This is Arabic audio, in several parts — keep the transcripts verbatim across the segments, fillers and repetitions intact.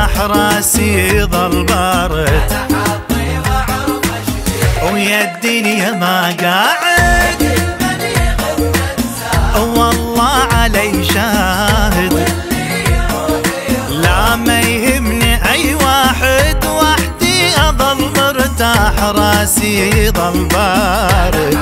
مرتاح راسي ظل بارد ويا الدنيا ما قاعد والله علي شاهد لا ما يهمني اي واحد وحدي اظل مرتاح راسي ظل بارد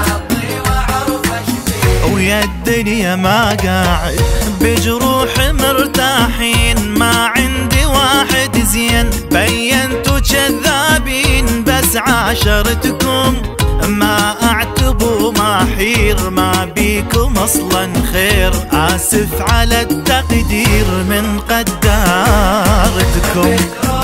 ويا الدنيا ما قاعد بجروح مرتاحين ما عندي واحد زين بينتوا كذابين بس عاشرتكم ما اعتبوا ما حير ما بيكم اصلا خير اسف على التقدير من قدارتكم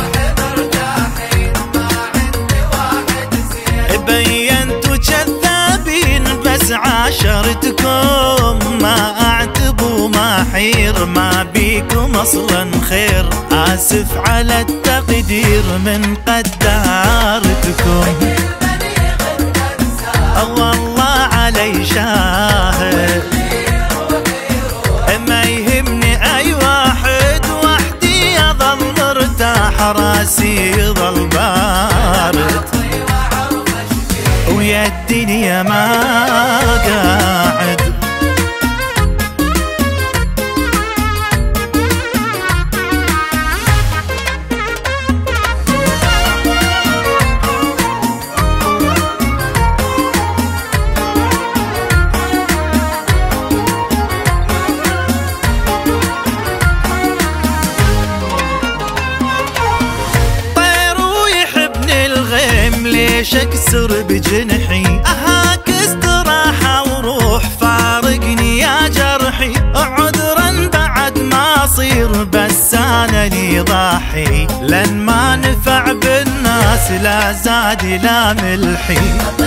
بينتوا كذابين بس عاشرتكم ما اعتبوا ما حير ما بيكم اصلا خير اسف على التقدير من قدارتكم والله علي شاهد ما يهمني اي واحد وحدي اظل مرتاح راسي ظل بارد ويا الدنيا ما قاعد ليش اكسر بجنحي اهاك استراحة وروح فارقني يا جرحي عذرا بعد ما اصير بس انا لي ضاحي لن ما نفع بالناس لا زاد لا ملحي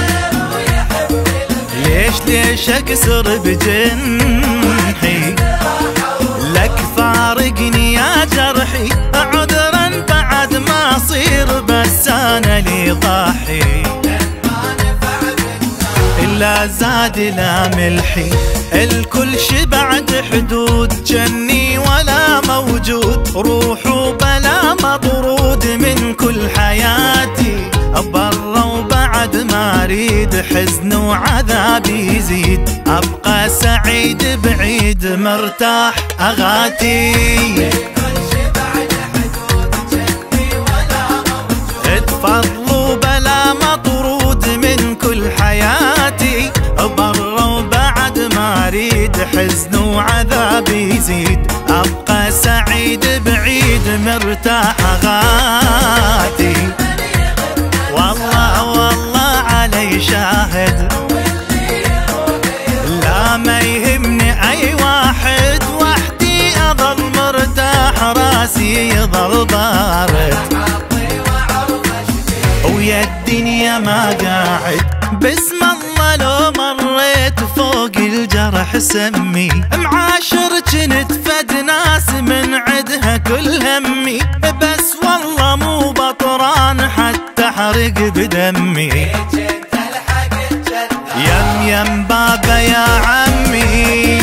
ليش ليش اكسر بجنحي لك فارقني يا جرحي عذرا بعد ما اصير بس انا لي ضاحي لا زاد لا ملحي الكل شبعت حدود جني ولا موجود روحوا بلا مطرود من كل حياتي برا وبعد ما اريد حزن وعذاب يزيد ابقى سعيد بعيد مرتاح اغاتي تفضلوا بلا مطرود من كل حياتي برا وبعد ما اريد حزن وعذاب يزيد ابقى سعيد بعيد مرتاح اغاتي والله والله علي شاهد لا ما يهمني اي واحد وحدي اظل مرتاح راسي يظل بارد ويا الدنيا ما قاعد باسم الله لو مريت فوق الجرح سمي معاشر جنت فد ناس من عدها كل همي بس والله مو بطران حتى احرق بدمي يم يم بابا يا عمي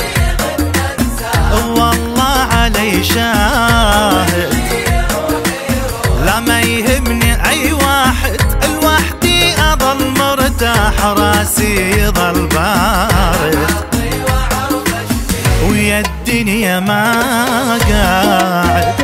والله علي شاهد لا ما يهمني اي واحد لوحدي اظل مرتاح راسي يظل بارد ويا الدنيا ما قاعد